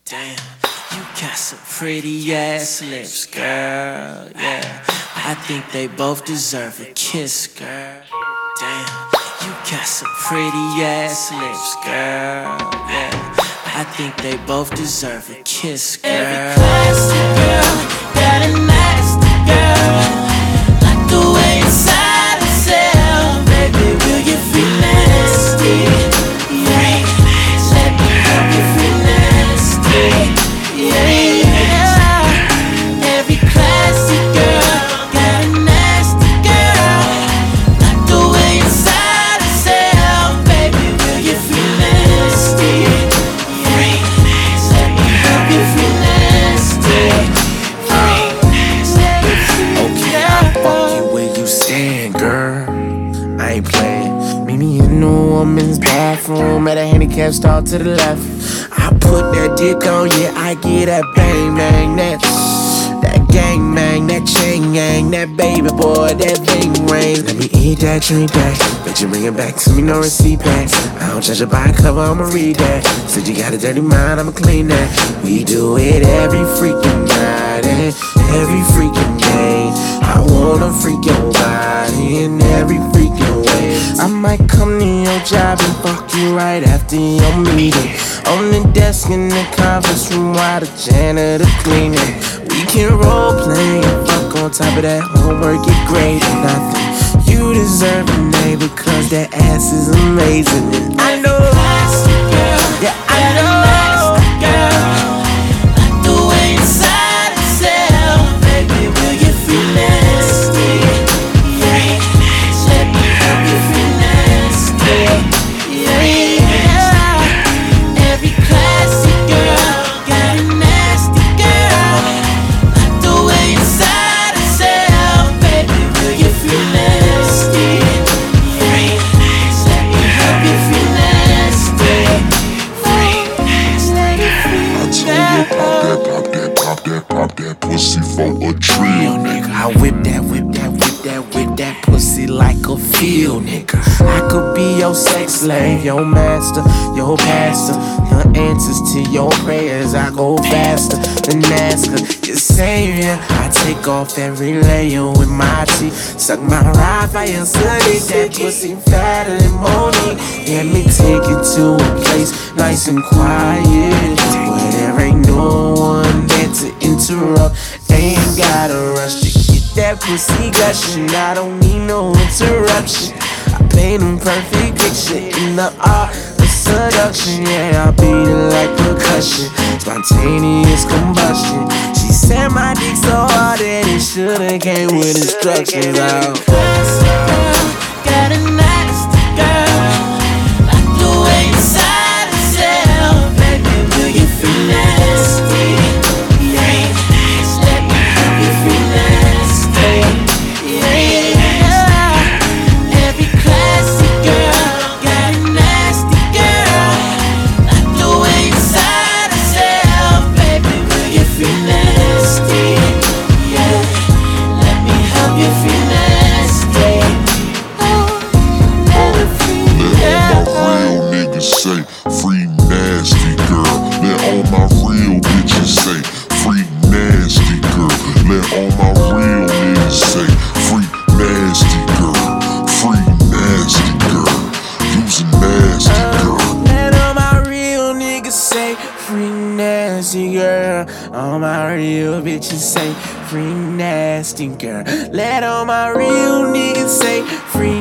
Damn, you got some pretty ass lips, girl, yeah. I think they both deserve a kiss, girl. Damn, you got some pretty ass lips, girl, yeah. I think they both deserve a kiss, girl. Every classy girl got a nasty girl, like the way inside herself. Baby, will you feel nasty? Woman's bathroom at a handicap stall to the left. I put that dick on, yeah, I get that bang bang, that gang bang, that chain gang, that baby boy, that bang ring. Let me eat that, drink that, bet you bring it back to me, no receipt back. I don't judge it by cover, I'ma read that. Said you got a dirty mind, I'ma clean that. We do it every freaking night and every freaking day. I wanna freak your body in every freaking way. I might come to your job and fuck you right after your meeting. On the desk in the conference room while the janitor cleaning. We can role play and fuck on top of that homework, get great or nothing. You deserve a name because that ass is amazing. And I know, yeah, I know. Pop that pussy for a trill, nigga. I whip that pussy like a field, nigga. I could be your sex slave, your master, your pastor. Your answers to your prayers, I go faster than NASCAR. Your savior, I take off every layer with my teeth. Suck my ride fire, sunny. That pussy fatter than Monique. Let me take you to a place nice and quiet, where there ain't no one there to interrupt. Ain't gotta rush to get that pussy gushing. I don't need no interruption. I paint a perfect picture in the art of seduction. Yeah, I beat it like percussion, spontaneous combustion. She said my dick so hard that it shoulda came with instructions. Got a nasty girl, like the way inside herself. Baby, will you feel nasty? All my real bitches say free nasty girl. Let all my real niggas say free